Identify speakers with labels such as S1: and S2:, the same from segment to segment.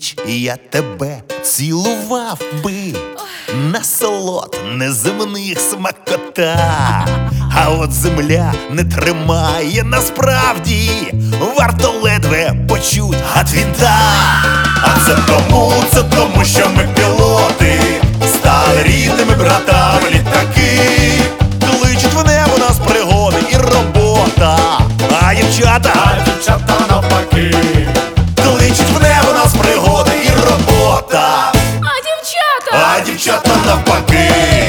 S1: ніч я тебе цілував би на солод неземних смакота. А от земля не тримає насправді, варто ледве почуть от вінта. А це тому, що ми пілоти стали рідними братами літаки. Кличуть в небо нас пригоди і робота, а дівчата навпаки. Кличуть в небо нас пригоди і робота, а дівчата навпаки.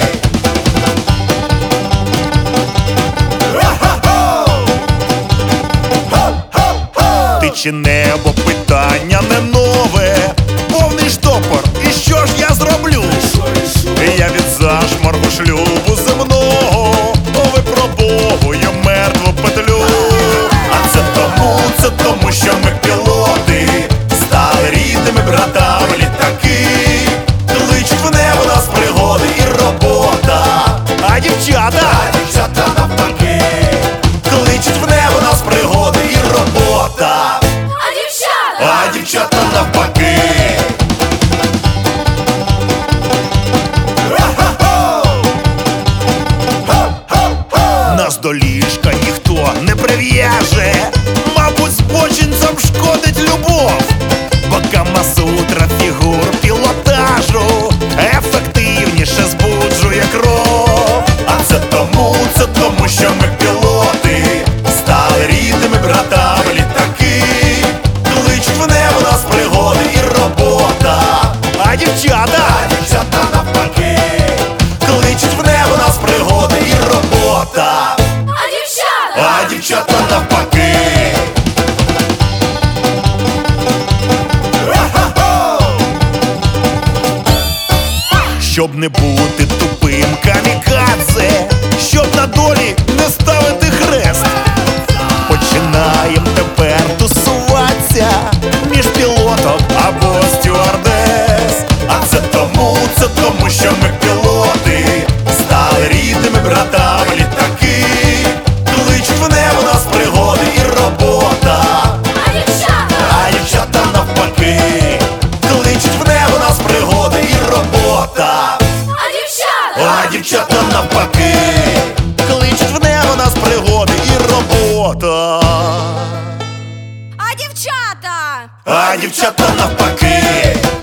S1: Ти чи небо питання не нове, повний штопор, і що ж я зроблю? Я від зашморгу шлюбу земного випробовую мертву петлю. А це тому, що ми пілоти стали рідними братами літаки. Кличуть в небо нас пригоди і робота, а дівчата навпаки. Кличуть в небо нас пригоди і робота, а дівчата навпаки. Нас до ліжка ніхто не прив'яже, мабуть, збочинцям шкодить любов, бо Камасутра фігур пілотажу ефективніше збуджує кров. А це тому, що ми пілоти стали рідними братами літаки. Кличуть в небо нас пригоди і робота, а дівчата навпаки. Кличуть в небо нас пригоди і робота, а дівчата навпаки. Щоб не бути тупим камікадзе, щоб на долі не ставити хрест, починаєм тепер тусуватися між пілотом або стюардес. А це тому, що ми пілоти стали рідними братами літаки. Кличуть в небо нас пригоди і робота, а дівчата навпаки. Кличуть в небо нас пригоди і робота, а дівчата навпаки. Кличуть в небо нас пригоди і робота, а дівчата навпаки.